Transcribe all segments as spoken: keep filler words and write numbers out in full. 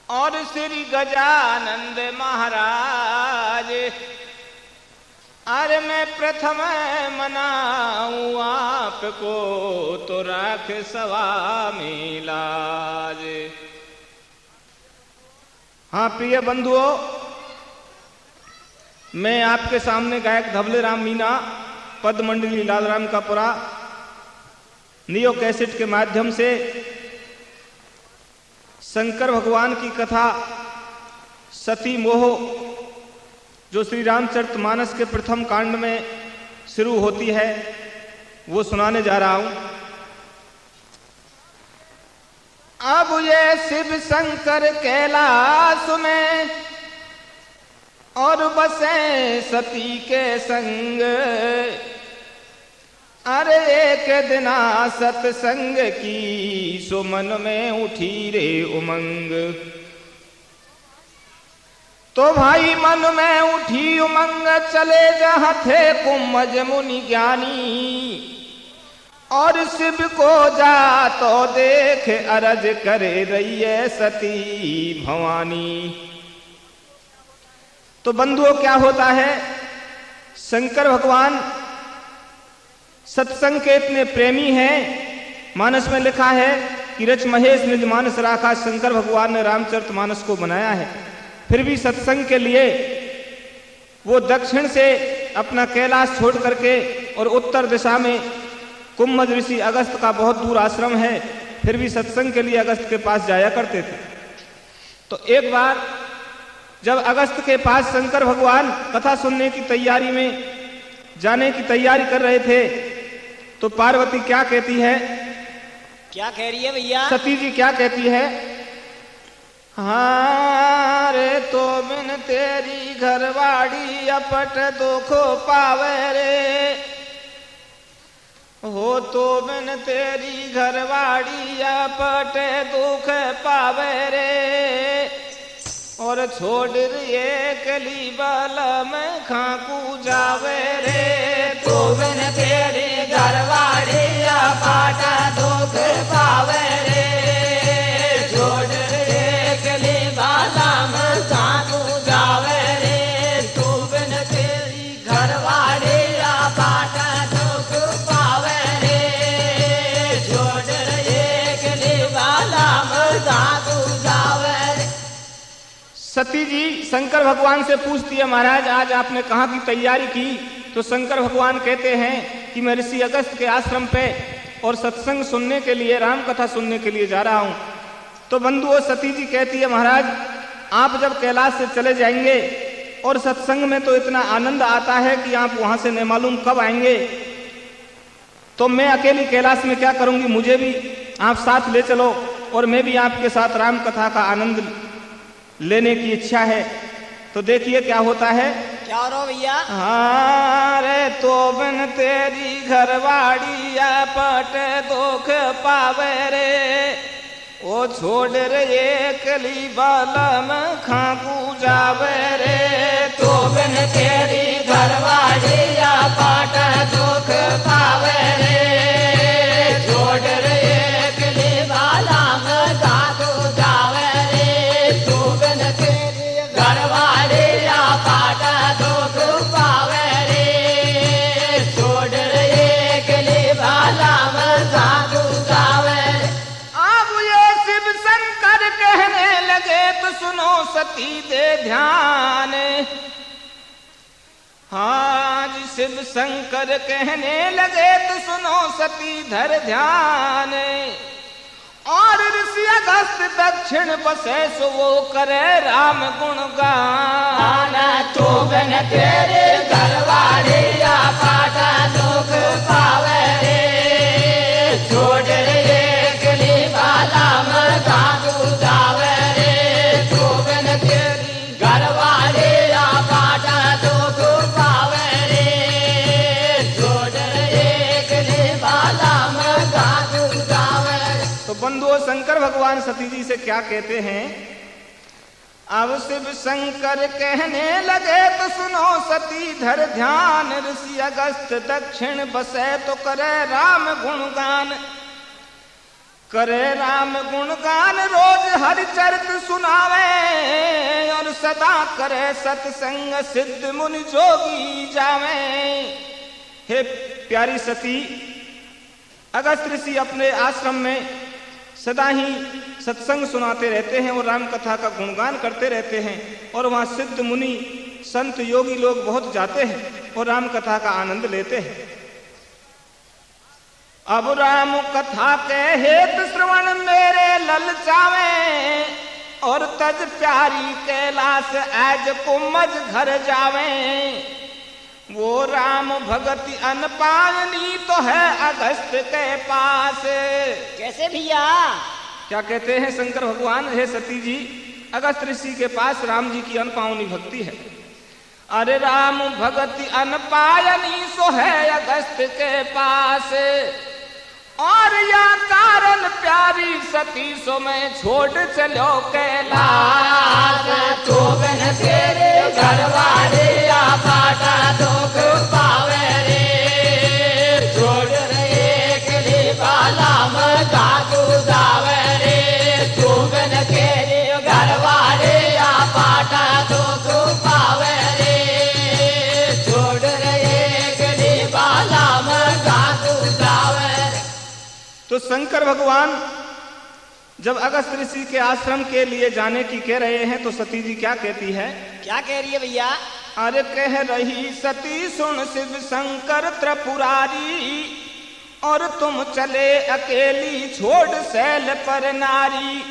और श्री गजानंद महाराज, अरे मैं प्रथम मनाऊं आपको तो राख सवा में लाज। हाँ प्रिय बंधुओं, मैं आपके सामने गायक धवले राम मीना, पद मंडली लालराम का पुरा नियो कैसेट के माध्यम से शंकर भगवान की कथा सती मोह, जो श्री रामचरितमानस के प्रथम कांड में शुरू होती है, वो सुनाने जा रहा हूं। अब ये शिव शंकर कैलाश में और बसे सती के संग, अरे एक दिना सत्संग की सो मन में उठी रे उमंग। तो भाई मन में उठी उमंग, चले जहाँ थे कुंभज मुनि ज्ञानी, और शिव को जा तो देख अरज करे रही है सती भवानी। तो बंधुओं क्या होता है, शंकर भगवान सत्संग के इतने प्रेमी हैं। मानस में लिखा है कि रच महेश निज मानस राखा, शंकर भगवान ने रामचरितमानस को बनाया है। फिर भी सत्संग के लिए वो दक्षिण से अपना कैलाश छोड़ करके और उत्तर दिशा में कुंभज ऋषि अगस्त का बहुत दूर आश्रम है, फिर भी सत्संग के लिए अगस्त के पास जाया करते थे। तो एक बार जब अगस्त के पास शंकर भगवान कथा सुनने की तैयारी में जाने की तैयारी कर रहे थे, तो पार्वती क्या कहती है? क्या कह रही है भैया? सती जी क्या कहती है? हाँ रे तो बिन तेरी घरवाड़ी अपट दुख पावे रे, हो तो बिन तेरी घरवाड़ी अपट दुख पावे रे, और छोड़ रे कली बाला में खाकू जावे रे, तो बिन तेरी घरवाड़ी अपट दुख पावे रे, छोड़ रे कली बाला में खाकू जावे रे, तो बिन तेरी घरवाड़ी अपट दुख पावे रे, छोड़ रे कली बाला में खाकू जावे रे। सती जी शंकर भगवान से पूछती है, महाराज आज आपने कहाँ की तैयारी की? तो शंकर भगवान कहते हैं कि मैं ऋषि अगस्त के आश्रम पे और सत्संग सुनने के लिए, राम कथा सुनने के लिए जा रहा हूं। तो बंधुओं, सती जी कहती है, महाराज आप जब कैलाश से चले जाएंगे और सत्संग में तो इतना आनंद आता है कि आप वहां से न मालूम कब आएंगे, तो मैं अकेली कैलाश में क्या करूंगी, मुझे भी आप साथ ले चलो और मैं भी आपके साथ राम कथा का आनंद लेने की इच्छा है। तो देखिए क्या होता है। क्या हो रहा भैया? हाँ रे तो बिन तेरी घरवाड़ी अपट दुख पावे रे, ओ छोड़ रे कली बाला में खाकू जावे रे, तो बिन तेरी घरवाड़ी अपट दुख पावे रे, छोड़ रे कली बाला में खाकू जावे रे, तो बिन तेरी घरवाड़ी अपट दुख पावे रे, छोड़ रे कली बाला में खाकू जावे रे। अब ये शिव शंकर कहने लगे तो सुनो सती दे ध्यान। हाँ जी शिव शंकर कहने लगे तो सुनो सती धर ध्यान, और ऋषि अगस्त दक्षिण बसे सो वो करे राम गुणगान, तो बिन तेरे घरवाड़ी अपट दुख पावे रे, छोड़ रे कली बाला में खाकू जावे रे, तो बिन तेरी घरवाड़ी अपट दुख पावे रे, छोड़ रे कली बाला में खाकू जावे रे। तो बंधुओं, शंकर भगवान सती जी से क्या कहते हैं? अब शिव शंकर कहने लगे तो सुनो सती धर ध्यान, ऋषि अगस्त दक्षिण बसे तो करे राम गुणगान, करे राम गुणगान रोज हरिचरित सुनावे और सदा करे सत्संग सिद्ध मुनि जोगी जावे। हे प्यारी सती, अगस्त ऋषि अपने आश्रम में सदा ही सत्संग सुनाते रहते हैं और राम कथा का गुणगान करते रहते हैं और वहाँ सिद्ध मुनि संत योगी लोग बहुत जाते हैं और राम कथा का आनंद लेते हैं। अब राम कथा के हेत श्रवण मेरे ललचावे और तज प्यारी कैलाश आज कुमज घर जावे। वो राम भगति अनपायनी तो है अगस्त के पास। कैसे भैया? क्या कहते हैं शंकर भगवान? हे सती जी, अगस्त ऋषि के पास राम जी की अनपावनी भक्ति है। अरे राम भगति अनपायनी सो है अगस्त के पास और या कारण प्यारी सती सो मैं छोड़ चलो कैलाश। तो बिन तेरे घर वाले या बाटा दुख पावे रे। छोड़ रे कली बाला मगा तू जावे रे। तो बिन तेरे घर वाले या बाटा दुख पावे रे। छोड़ रे कली बाला मगा तू जावे। तो शंकर भगवान जब अगस्त ऋषि के आश्रम के लिए जाने की कह रहे हैं तो सती जी क्या कहती है? क्या कह रही है भैया? अरे कह रही सती सुन शिव शंकर त्रिपुरारी और तुम चले अकेली छोड़ शैल पर नारी।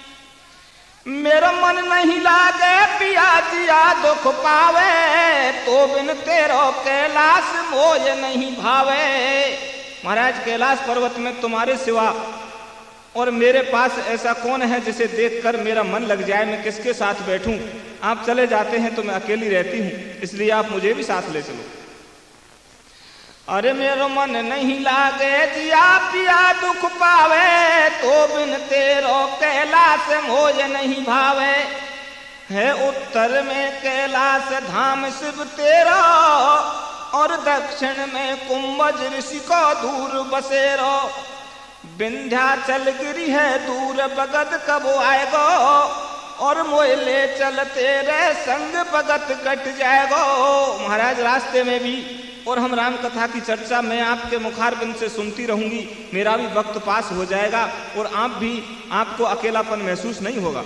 मेरा मन नहीं लागे पिया जिया दुख पावे तो बिन तेरो कैलाश मोय नहीं भावे। महाराज, कैलाश पर्वत में तुम्हारे सिवा और मेरे पास ऐसा कौन है जिसे देखकर मेरा मन लग जाए? मैं किसके साथ बैठूं? आप चले जाते हैं तो मैं अकेली रहती हूं, इसलिए आप मुझे भी साथ ले चलो। अरे मेरा मन नहीं लागे जिया पिया दुख पावे तो बिन तेरो कैलाश मोय नहीं भावे। है उत्तर में कैलाश धाम शिव तेरा और दक्षिण में कुंभज ऋषि को दूर बसेरो। विंध्याचल गिरी है दूर बगत कब आएगो और मोहले चलते रहे संग भगत कट जाएगो। महाराज, रास्ते में भी और हम राम कथा की चर्चा मैं आपके मुखारबिंद से सुनती रहूंगी, मेरा भी वक्त पास हो जाएगा और आप भी आपको अकेलापन महसूस नहीं होगा।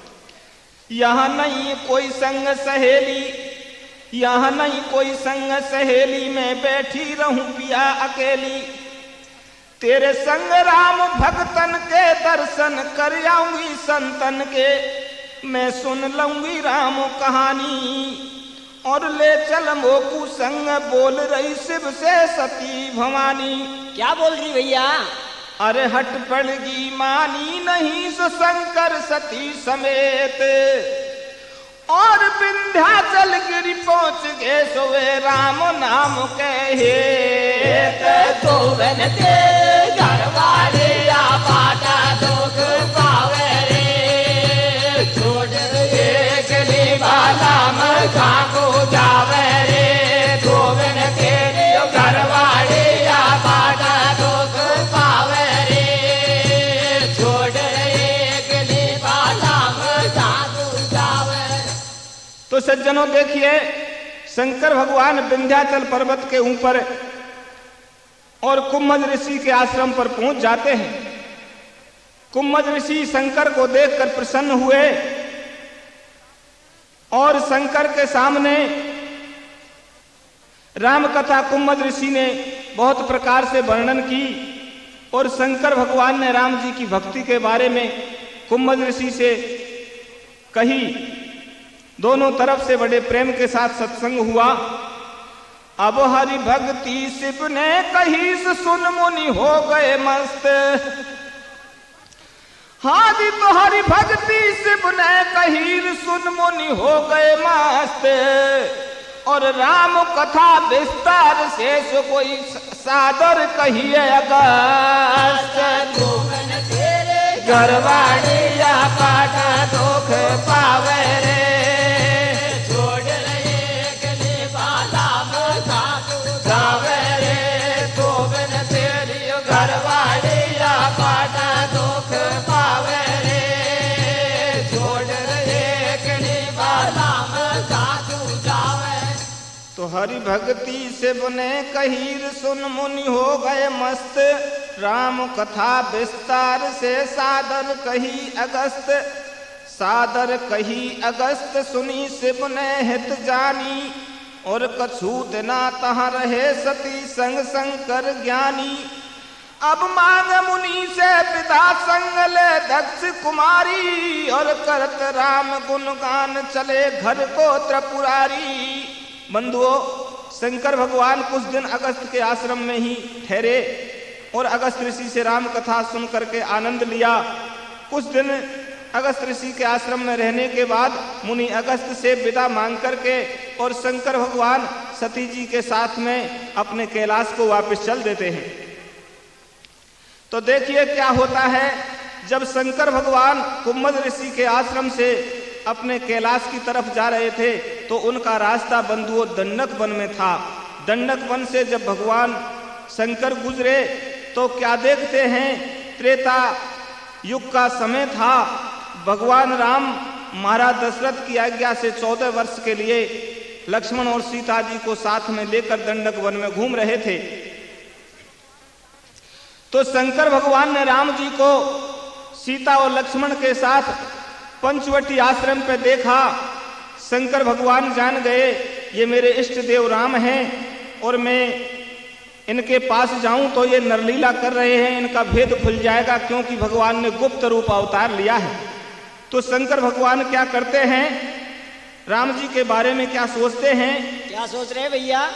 यहाँ नहीं कोई संग सहेली, यहाँ नहीं कोई संग सहेली, मैं बैठी रहूं पिया अकेली। तेरे संग राम भक्तन के दर्शन कर आऊंगी संतन के, मैं सुन लूंगी राम कहानी और ले चल मोकू संग बोल रही शिव से सती भवानी। क्या बोल रही भैया? अरे हट पड़गी मानी नहीं सो शंकर सती समेत और विंध्याचल गिरी पहुंच गए सोवे राम नाम कहे। तो बन ते घर वाले या बाटा दुख पावे रे। छोड़ रे गली वाला मगा को जावे रे। तो बन तेरे घर वाले या बाटा दुख पावे रे। छोड़ रे गली वाला मगा को जावे। तो सज्जनों, देखिए शंकर भगवान विंध्याचल पर्वत के ऊपर और कुम्भज ऋषि के आश्रम पर पहुंच जाते हैं। कुम्भज ऋषि शंकर को देखकर प्रसन्न हुए और शंकर के सामने राम कथा कुम्भज ऋषि ने बहुत प्रकार से वर्णन की और शंकर भगवान ने राम जी की भक्ति के बारे में कुम्भज ऋषि से कही। दोनों तरफ से बड़े प्रेम के साथ सत्संग हुआ। अब हरि भक्ति शिव ने कही सुन मुनि हो गए मस्त। हाँ जी, तो हरि भक्ति शिव ने कही सुन मुनि हो गए मस्त और राम कथा विस्तार से सो कोई सादर कहिए अगस्त। घरवाड़ी या पाटा दुख पावे रे। छोड़ रहे गली वाला मगा तू जावे रे। तो बिन तेरी घरवाड़ी या पाटा दुख पावे रे। तो हरि भक्ति से बने कहीर सुन मुनि हो गए मस्त। राम कथा विस्तार से सादर कही अगस्त। सादर कही अगस्त सुनी से बने हित जानी। और कछूत ना तहाँ रहे सती संग शंकर ज्ञानी। अब मांग मुनि से पिता संग ले दक्ष कुमारी। और करत राम गुणगान चले घर को त्रिपुरारी। बंधुओं, शंकर भगवान कुछ दिन अगस्त के आश्रम में ही ठहरे और अगस्त ऋषि से राम कथा सुन करके आनंद लिया। कुछ दिन अगस्त ऋषि के आश्रम में रहने के बाद मुनि अगस्त से विदा मांग करके और शंकर भगवान सती जी के साथ में अपने कैलाश को वापस चल देते हैं। तो देखिए क्या होता है, जब शंकर भगवान कुम्मद ऋषि के आश्रम से अपने कैलाश की तरफ जा रहे थे तो उनका रास्ता बंधुओं दंडक वन में था। दंडक वन से जब भगवान शंकर गुजरे तो क्या देखते हैं, त्रेता युग का समय था। भगवान राम महाराज दशरथ की आज्ञा से चौदह वर्ष के लिए लक्ष्मण और सीता जी को साथ में लेकर दंडक वन में घूम रहे थे। तो शंकर भगवान ने राम जी को सीता और लक्ष्मण के साथ पंचवटी आश्रम पे देखा। शंकर भगवान जान गए ये मेरे इष्ट देव राम हैं और मैं इनके पास जाऊं तो ये नरलीला कर रहे हैं, इनका भेद खुल जाएगा क्योंकि भगवान ने गुप्त रूप अवतार लिया है। तो शंकर भगवान क्या करते हैं, राम जी के बारे में क्या सोचते हैं? क्या सोच रहे हैं भैया?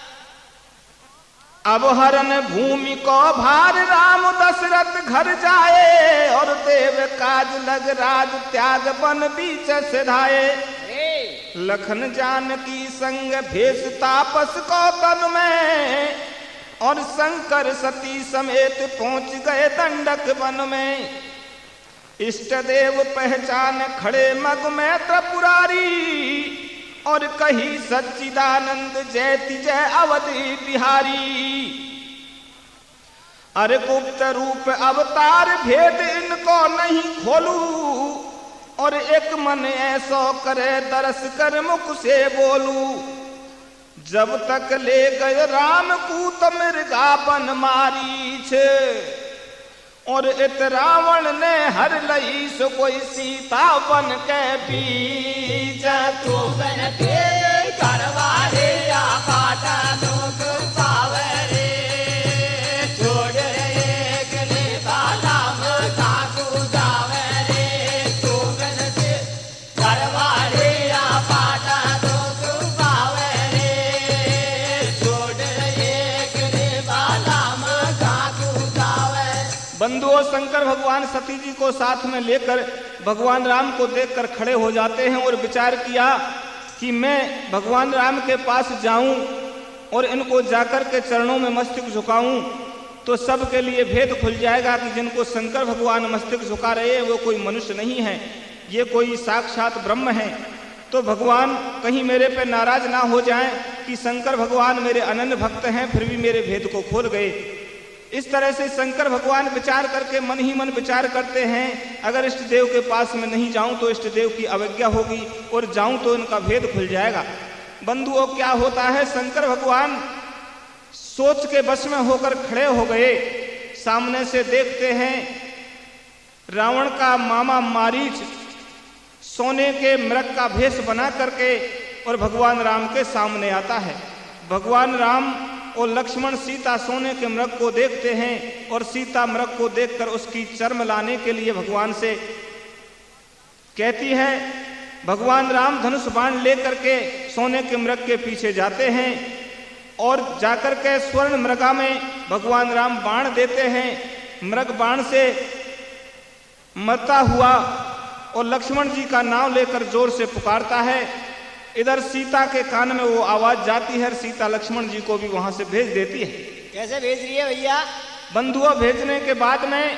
अब हरन भूमि को भार राम दशरथ घर जाए। और देव काज लग राज त्याग बन बीच सिधाए। लखन जानकी संग भेष तापस को तन में। और शंकर सती समेत पहुंच गए दंडक वन में। इष्ट देव पहचान खड़े मग में त्रिपुरारी। और कही सच्चिदानंद जयति जय अवधि बिहारी। अरे गुप्त रूप अवतार भेद इनको नहीं खोलू। और एक मन ऐसो करे दरस कर मुख से बोलू। जब तक ले गए राम कूत मृगा बन मारीछ। और इत रावण ने हर लई सो कोई सीता बन के बीच। तू बन के करवारे या पाटा दुख पावे रे। छोड़ रे गले बाला मगा तू जावे रे। तू बन के करवारे या पाटा दुख पावे रे। छोड़ रे गले बाला मगा तू जावे। बंधुओं, शंकर भगवान सती जी को साथ में लेकर भगवान राम को देखकर खड़े हो जाते हैं और विचार किया कि मैं भगवान राम के पास जाऊं और इनको जाकर के चरणों में मस्तक झुकाऊं तो सब के लिए भेद खुल जाएगा कि जिनको शंकर भगवान मस्तक झुका रहे हैं वो कोई मनुष्य नहीं है, ये कोई साक्षात ब्रह्म है। तो भगवान कहीं मेरे पे नाराज ना हो जाएं कि शंकर भगवान मेरे अनन्य भक्त हैं फिर भी मेरे भेद को खोल गए। इस तरह से शंकर भगवान विचार करके मन ही मन विचार करते हैं, अगर इष्ट देव के पास में नहीं जाऊं तो इष्ट देव की अवज्ञा होगी और जाऊं तो इनका भेद खुल जाएगा। बंधुओं, क्या होता है, शंकर भगवान सोच के वश में होकर खड़े हो गए। सामने से देखते हैं रावण का मामा मारीच सोने के मृग का भेष बना करके और भगवान राम के सामने आता है। भगवान राम और लक्ष्मण सीता सोने के मृग को देखते हैं और सीता मृग को देखकर उसकी चर्म लाने के लिए भगवान से कहती है। भगवान राम धनुष बाण लेकर के सोने के मृग के पीछे जाते हैं और जाकर के स्वर्ण मृगा में भगवान राम बाण देते हैं। मृग बाण से मरता हुआ और लक्ष्मण जी का नाम लेकर जोर से पुकारता है। इधर सीता के कान में वो आवाज जाती है, सीता लक्ष्मण जी को भी वहां से भेज देती है। कैसे भेज रही है भैया? बंधुओं, भेजने के बाद में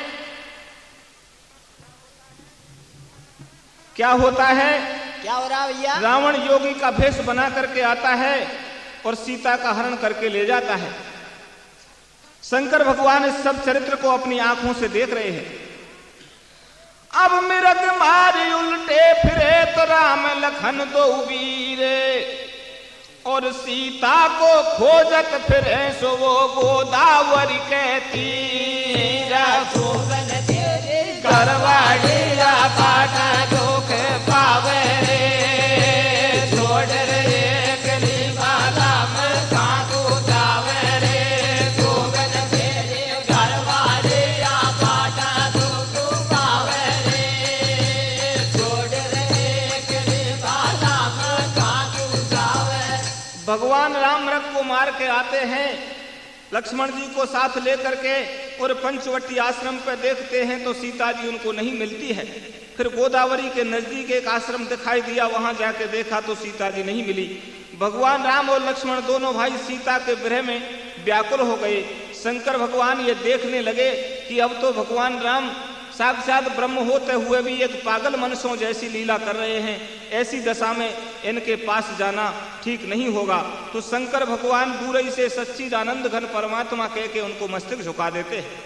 क्या होता है, क्या हो रहा भैया? रावण योगी का भेष बना करके आता है और सीता का हरण करके ले जाता है। शंकर भगवान इस सब चरित्र को अपनी आंखों से देख रहे हैं। अब मृग मारी उल्टे फिरे तो राम लखन दो वीर। और सीता को खोजत फिरे सो वो गोदावरी के तीर। जोगन तेरे घरवाड़िया पाटा दुख पावे रे, छोड़ रे कली वाला में काकू जावे रे। जोगन तेरे घरवाड़िया पाटा दुख पावे रे, छोड़ रे कली वाला में काकू जावे। भगवान राम रथ को मार के आते हैं लक्ष्मण जी को साथ लेकर के, और पंचवटी आश्रम पे देखते हैं तो सीता जी उनको नहीं मिलती है। फिर गोदावरी के नजदीक एक आश्रम दिखाई दिया, वहां जाके देखा तो सीता जी नहीं मिली। भगवान राम और लक्ष्मण दोनों भाई सीता के विरह में व्याकुल हो गए। शंकर भगवान ये देखने लगे कि अब तो भगवान राम साक्षात ब्रह्म होते हुए भी एक पागल मनुष्यों जैसी लीला कर रहे हैं, ऐसी दशा में इनके पास जाना ठीक नहीं होगा। तो शंकर भगवान दूर ही से सच्चिदानंद घन परमात्मा कह के उनको मस्तक झुका देते हैं।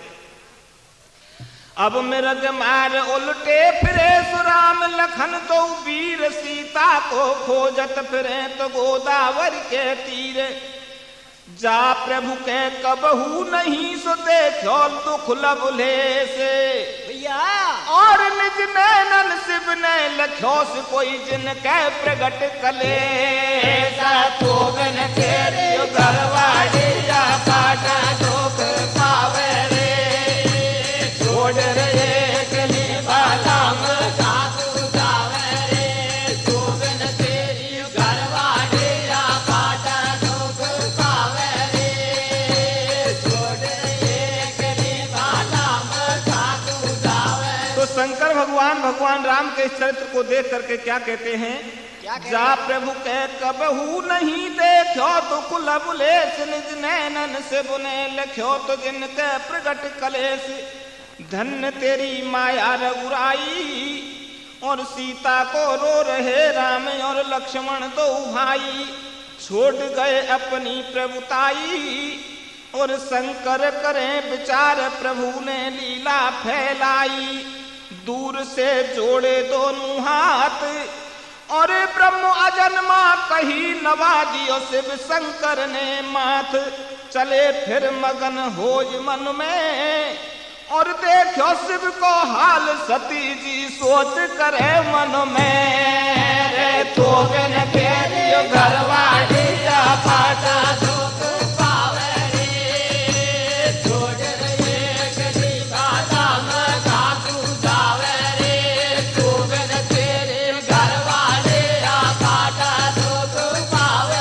अब मृग मार उल्टे फिरे सुराम लखन तो वीर, सीता को खोजत फिरे तो गोदावरी के तीर। जा प्रभु के कबहू नहीं सो देखो दुख लबुले से, भैया और निज नैनन शिव ने लख्यो से कोई जिनके प्रगट कले। जोगन तेरे घरवाड़िया पाटा दुख पावे रे, छोड़ रे कली वाला में काकू जावे रे। जोगन तेरी घरवाड़िया पाटा दुख पावे रे, छोड़ रे कली वाला में काकू जावे। तो शंकर भगवान भगवान राम के इस चरित्र को देख करके क्या कहते हैं? जा प्रभु के कबहू नहीं देखो तो कुलबुलेस, निज नैनन से बुने लख्यो तो जिनके प्रगट कलेश। धन्य तेरी माया रघुराई, और सीता को रो रहे राम और लक्ष्मण दो भाई। छोड़ गए अपनी प्रभुताई, और शंकर करें विचार प्रभु ने लीला फैलाई। दूर से जोड़े दोनों हाथ, और ब्रह्म अजन्मा कही नवाजियो शिव शंकर ने माथ। चले फिर मगन होज मन में, और देखो शिव को हाल सती जी सोच करे मन में। रे जोगन तेरे घरवाड़िया पाटा दुख पावे रे, छोड़ रे कली वाला में काकू जावे रे। जोगन तेरे घरवाड़िया पाटा दुख पावे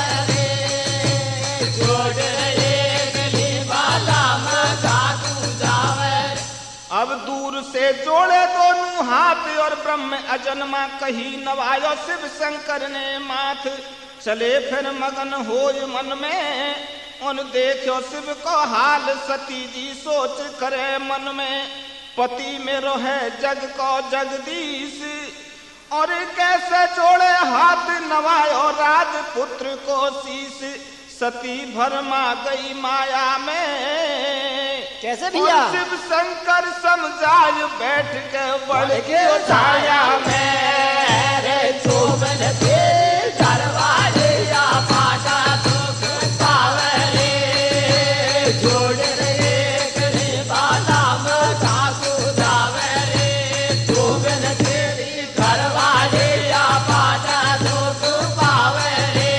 रे, छोड़ रे कली वाला में काकू जावे। अब दूर से जोड़े दोनों हाथ, और ब्रह्म अजन्मा कही नवायो शिव शंकर ने माथ। चले फिर मगन होय मन में, उन देखो शिव को हाल सती जी सोच करे मन में। पति में रोहे जग को जगदीश, और कैसे जोड़े हाथ नवायो राजपुत्र को शीश। सती भरमा गई माया में, कैसे भैया? और शिव शंकर समझाय बैठ के बढ़ के छाया में। रे जोगन तेरे घरवाड़िया पाटा दुख पावे रे, छोड़ रे कली वाला में काकू जावे रे। जोगन तेरी घरवाड़िया पाटा दुख पावे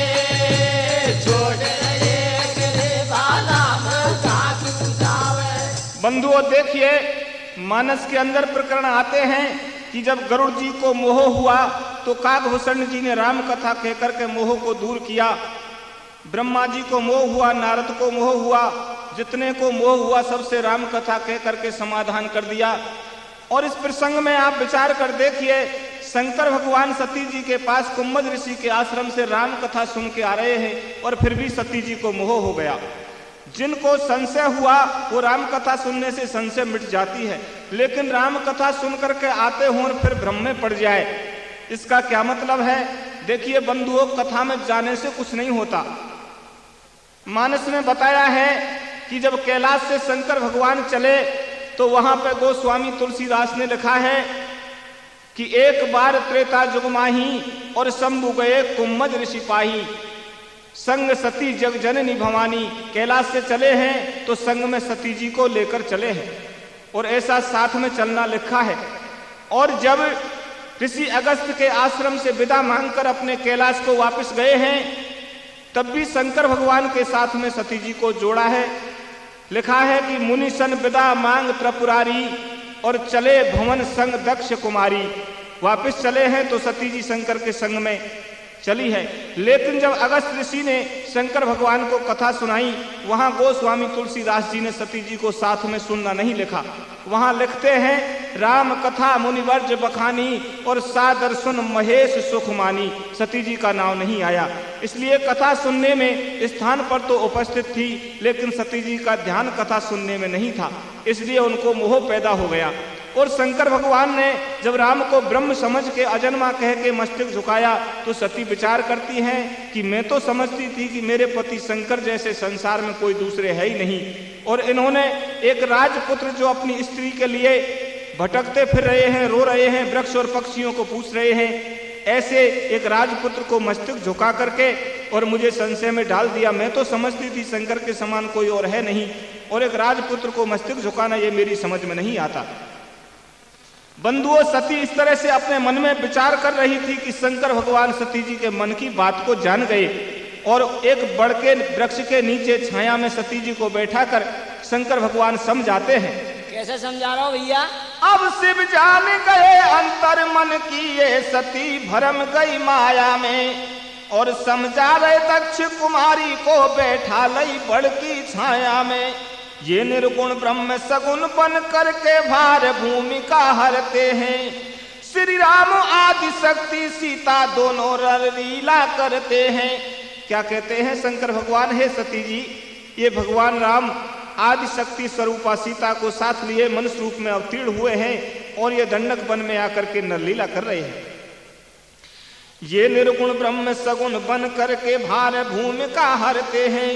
रे, छोड़ रे कली वाला में काकू जावे। बंधुओं देखिए, मानस के अंदर प्रकरण आते हैं कि जब गरुड़ जी को मोह हुआ तो काकभूषण जी ने राम कथा कहकर के मोह को दूर किया। ब्रह्मा जी को मोह हुआ, नारद को मोह हुआ, जितने को मोह हुआ सबसे राम कथा कह करके समाधान कर दिया। और इस प्रसंग में आप विचार कर देखिए, शंकर भगवान सती जी के पास कुम्भज ऋषि के आश्रम से राम कथा सुन के आ रहे हैं, और फिर भी सती जी को मोह हो गया। जिनको संशय हुआ वो राम कथा सुनने से संशय मिट जाती है, लेकिन राम कथा सुन करके आते हों फिर भ्रम में पड़ जाए, इसका क्या मतलब है? देखिए बंधुओं, कथा में जाने से कुछ नहीं होता। मानस में बताया है कि जब कैलाश से शंकर भगवान चले तो वहां पे गोस्वामी तुलसीदास ने लिखा है कि एक बार त्रेता जुग माही, और शंभु गए कुम्भज ऋषि पाही। संग सती जग जननी भवानी, कैलाश से चले हैं तो संग में सती जी को लेकर चले हैं और ऐसा साथ में चलना लिखा है। और जब ऋषि अगस्त के आश्रम से विदा मांगकर अपने कैलाश को वापस गए हैं तब भी शंकर भगवान के साथ में सती जी को जोड़ा है। लिखा है कि मुनि सन विदा मांग त्रिपुरारी और चले भवन संग दक्ष कुमारी। वापस चले हैं तो सती जी शंकर के संग में चली है। लेकिन जब अगस्त ऋषि ने शंकर भगवान को कथा सुनाई, वहां गोस्वामी तुलसीदास जी ने सती जी को साथ में सुनना नहीं लिखा। वहां लिखते हैं राम कथा मुनिवर्ज बखानी और सादर सुन महेश सुखमानी। सती जी का नाम नहीं आया, इसलिए कथा सुनने में स्थान पर तो उपस्थित थी लेकिन सती जी का ध्यान कथा सुनने में नहीं था, इसलिए उनको मोह पैदा हो गया। और शंकर भगवान ने जब राम को ब्रह्म समझ के अजन्मा कह के मस्तक झुकाया तो सती विचार करती हैं कि मैं तो समझती थी कि मेरे पति शंकर जैसे संसार में कोई दूसरे है ही नहीं, और इन्होंने एक राजपुत्र जो अपनी स्त्री के लिए भटकते फिर रहे हैं, रो रहे हैं, वृक्ष और पक्षियों को पूछ रहे हैं, ऐसे एक राजपुत्र को मस्तक झुका करके और मुझे संशय में डाल दिया। मैं तो समझती थी शंकर के समान कोई और है नहीं, और एक राजपुत्र को मस्तक झुकाना ये मेरी समझ में नहीं आता। बंधुओं, सती इस तरह से अपने मन में विचार कर रही थी कि शंकर भगवान सती जी के मन की बात को जान गए और एक बड़ के वृक्ष के नीचे छाया में सती जी को बैठाकर शंकर भगवान समझाते हैं। कैसे समझा रहा हो भैया? अब शिव जान गए अंतर मन की ये सती भरम गई माया में, और समझा रहे दक्ष कुमारी को बैठा लई बड़ की छाया में। ये निर्गुण ब्रह्म सगुन बन करके भार भूमिका हरते हैं। श्री राम आदि शक्ति सीता दोनों लीला करते हैं। क्या कहते हैं शंकर भगवान? हे सती जी, ये भगवान राम आदि शक्ति स्वरूपा सीता को साथ लिए मनुष्य रूप में अवतीर्ण हुए हैं और ये दंडक वन में आकर के नरलीला कर रहे हैं। ये निर्गुण ब्रह्म सगुन बन करके भार भूमिका हरते हैं।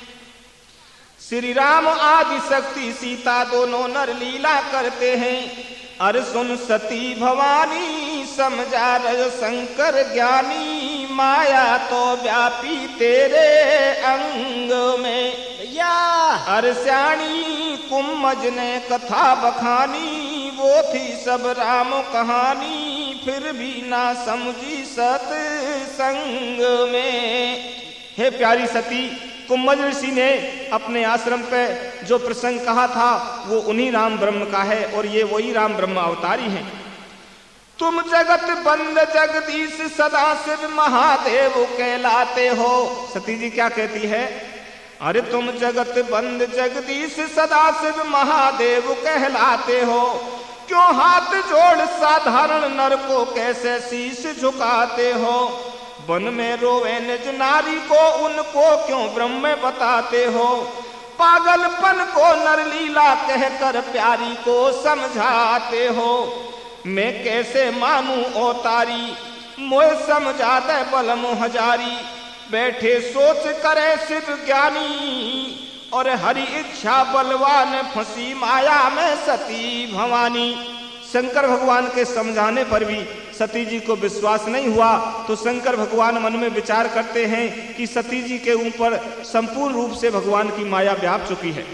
श्री राम आदि शक्ति सीता दोनों नर लीला करते हैं। अर सुन सती भवानी समझा रहे शंकर ज्ञानी, माया तो व्यापी तेरे अंग में। भैया अर श्याणी कुम्मज ने कथा बखानी, वो थी सब राम कहानी, फिर भी ना समझी सत्संग में। हे प्यारी सती, कुम्मज ऋषि ने अपने आश्रम पे जो प्रसंग कहा था वो उन्हीं राम ब्रह्म का है और ये वही राम ब्रह्म अवतारी हैं। तुम जगत बंद जगदीश सदा शिव महादेव कहलाते हो। सती जी क्या कहती है? अरे तुम जगत बंद जगदीश सदा शिव महादेव कहलाते हो, क्यों हाथ जोड़ साधारण नर को कैसे शीश झुकाते हो। वन में रोवे निज नारी को, उनको क्यों ब्रह्म बताते हो। पागलपन को नरलीला कहकर प्यारी को समझाते हो। मैं कैसे मानूं ओ तारी, मोह समझा दे बल मुहजारी। बैठे सोच करे शिव ज्ञानी, और हरि इच्छा बलवान फंसी माया में सती भवानी। शंकर भगवान के समझाने पर भी सती जी को विश्वास नहीं हुआ तो शंकर भगवान मन में विचार करते हैं कि सती जी के ऊपर संपूर्ण रूप से भगवान की माया व्याप चुकी है।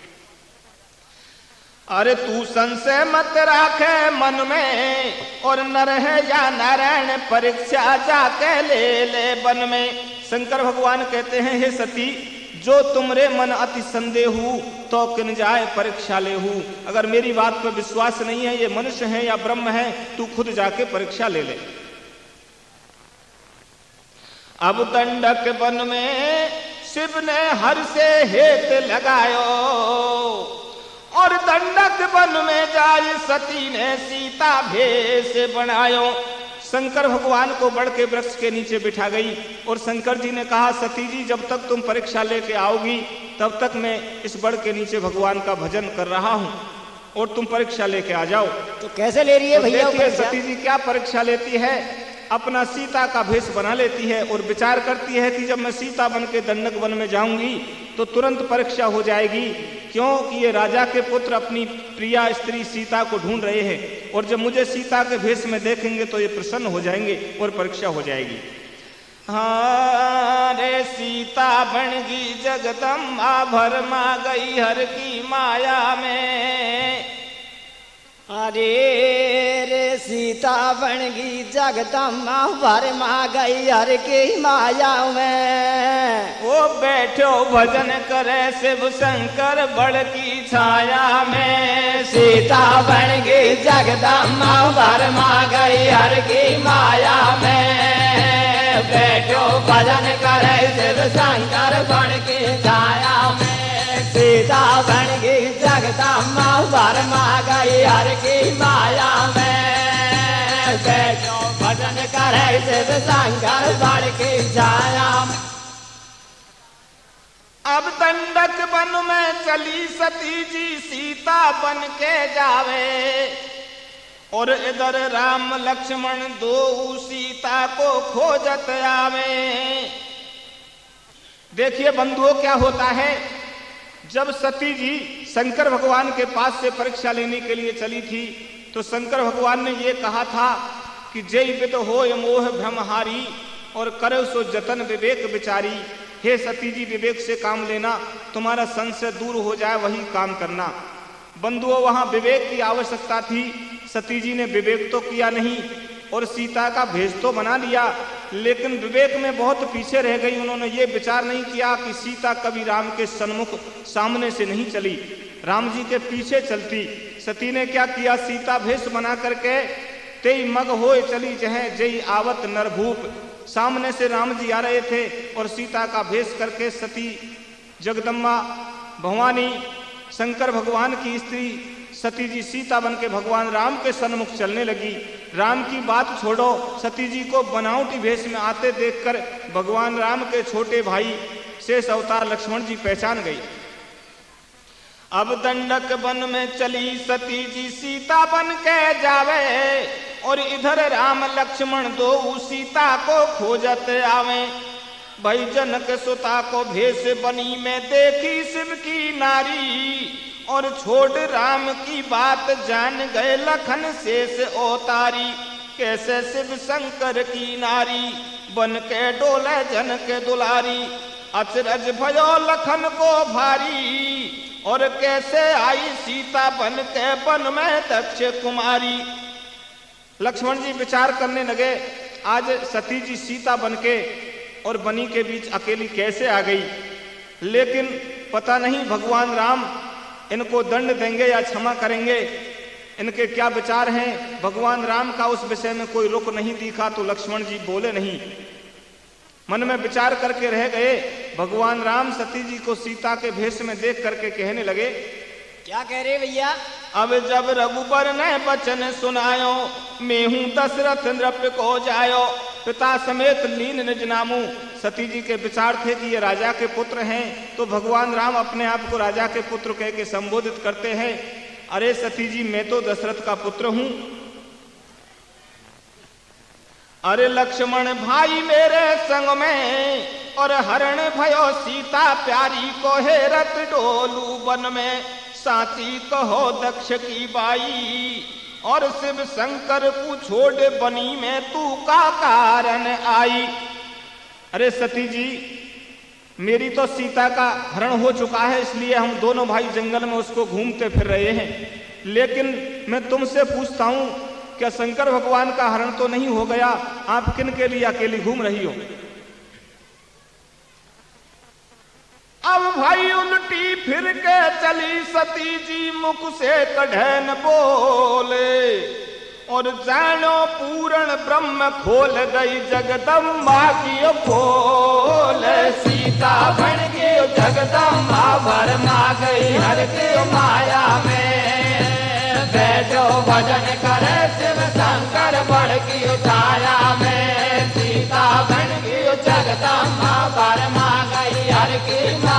अरे तू संशय मत राखे मन में, और नर है या नारायण परीक्षा जाके ले ले वन में। शंकर भगवान कहते हैं, हे सती, जो तुमरे मन अति संदेह तो किन जाए परीक्षा ले हूं। अगर मेरी बात पर विश्वास नहीं है, ये मनुष्य है या ब्रह्म है, तू खुद जाके परीक्षा ले ले। अब दंडक वन में शिव ने हर से हेत लगायो, और दंडक वन में जाय सती ने सीता भेष बनायो। शंकर भगवान को बड़ के वृक्ष के नीचे बिठा गई और शंकर जी ने कहा, सती जी, जब तक तुम परीक्षा लेके आओगी तब तक मैं इस बड़ के नीचे भगवान का भजन कर रहा हूं और तुम परीक्षा लेके आ जाओ। तो कैसे ले रही है तो भैया? सती जी क्या परीक्षा लेती है? अपना सीता का भेष बना लेती है और विचार करती है कि जब मैं सीता बन के दंडक वन में जाऊंगी तो तुरंत परीक्षा हो जाएगी, क्योंकि ये राजा के पुत्र अपनी प्रिया स्त्री सीता को ढूंढ रहे हैं, और जब मुझे सीता के भेष में देखेंगे तो ये प्रसन्न हो जाएंगे और परीक्षा हो जाएगी। हाँ रे सीता बन गई जगदम्बा भरमा गई हर की माया में। अरे रे सीता बन गई जगदम्बा भरमा गई हर की माया में। वो बैठो भजन करे शिव शंकर बड़ की छाया में। सीता बन गई जगदम्बा भरमा गई हर की माया में। बैठो भजन करे शिव शंकर बन की छाया में। सीता बन गई जगदम्बा भरमा गई हर की माया में। बैठो भजन करे शिव शंकर बन की छाया में। अब दंडक वन में चली सती जी सीता बन के जावे और इधर राम लक्ष्मण दो सीता को खोजत आवे। देखिए बंधुओं क्या होता है, जब सती जी शंकर भगवान के पास से परीक्षा लेने के लिए चली थी तो शंकर भगवान ने ये कहा था कि जय विद हो मोह भ्रमहारी और करो सो जतन विवेक विचारी। हे सती जी विवेक से काम लेना, तुम्हारा संशय दूर हो जाए वही काम करना। बंधुओं वहां विवेक की आवश्यकता थी, सती जी ने विवेक तो किया नहीं और सीता का भेष तो बना लिया, लेकिन विवेक में बहुत पीछे रह गई। उन्होंने ये विचार नहीं किया कि सीता कभी राम के सन्मुख सामने से नहीं चली, राम जी के पीछे चलती। सती ने क्या किया, सीता भेष बना करके तेई मग होए चली जह जय आवत नरभूप। सामने से राम जी आ रहे थे और सीता का भेष करके सती जगदम्बा भवानी शंकर भगवान की स्त्री सती जी सीता बन के भगवान राम के सन्मुख चलने लगी। राम की बात छोड़ो, सती जी को बनावटी भेष में आते देखकर भगवान राम के छोटे भाई शेष अवतार लक्ष्मण जी पहचान गई। अब दंडक वन में चली सती जी सीता बन के जावे और इधर राम लक्ष्मण दो सीता को खोजत आवे। भाई जनक सुता को भेष बनी में देखी शिव की नारी और छोड़ राम की बात जान गए लखन शेष अवतारी। कैसे शिव शंकर की नारी बन के डोले जन के दुलारी। अचरज भयो लखन को भारी और कैसे आई सीता बन के वन में दक्ष कुमारी। लक्ष्मण जी विचार करने लगे, आज सती जी सीता बन के और बनी के बीच अकेली कैसे आ गई, लेकिन पता नहीं भगवान राम इनको दंड देंगे या क्षमा करेंगे, इनके क्या विचार हैं। भगवान राम का उस विषय में कोई रुख नहीं दिखा तो लक्ष्मण जी बोले नहीं, मन में विचार करके रह गए। भगवान राम सती जी को सीता के भेष में देख करके कहने लगे, क्या कह रहे भैया। अब जब रघुबर ने वचन सुनायो मैं हूं दशरथ नृप को जायो पिता समेत लीन निज नामू। सती जी के विचार थे कि ये राजा के पुत्र हैं, तो भगवान राम अपने आप को राजा के पुत्र कह के संबोधित करते हैं। अरे सती जी मैं तो दशरथ का पुत्र हूं। अरे लक्ष्मण भाई मेरे संग में और हरण भयो सीता प्यारी को हेरत डोलू वन में। साची कहो दक्ष की बाई और शिव शंकर को छोड़ बनी में तू का कारण आई। अरे सती जी मेरी तो सीता का हरण हो चुका है, इसलिए हम दोनों भाई जंगल में उसको घूमते फिर रहे हैं, लेकिन मैं तुमसे पूछता हूं क्या शंकर भगवान का हरण तो नहीं हो गया? आप किन के लिए अकेली घूम रही हो? अब भाई उल्टी फिर के चली सती जी मुख से कढ़न बोले और जानो पूर्ण ब्रह्म खोल गई जगदम्बा की खोल। सीता बन गई जगदम्बा भरमा गई हर की माया में। बैठो भजन करे शिव शंकर बड़ की छाया में। सीता बन गई जगदम्बा भरमा गई हर की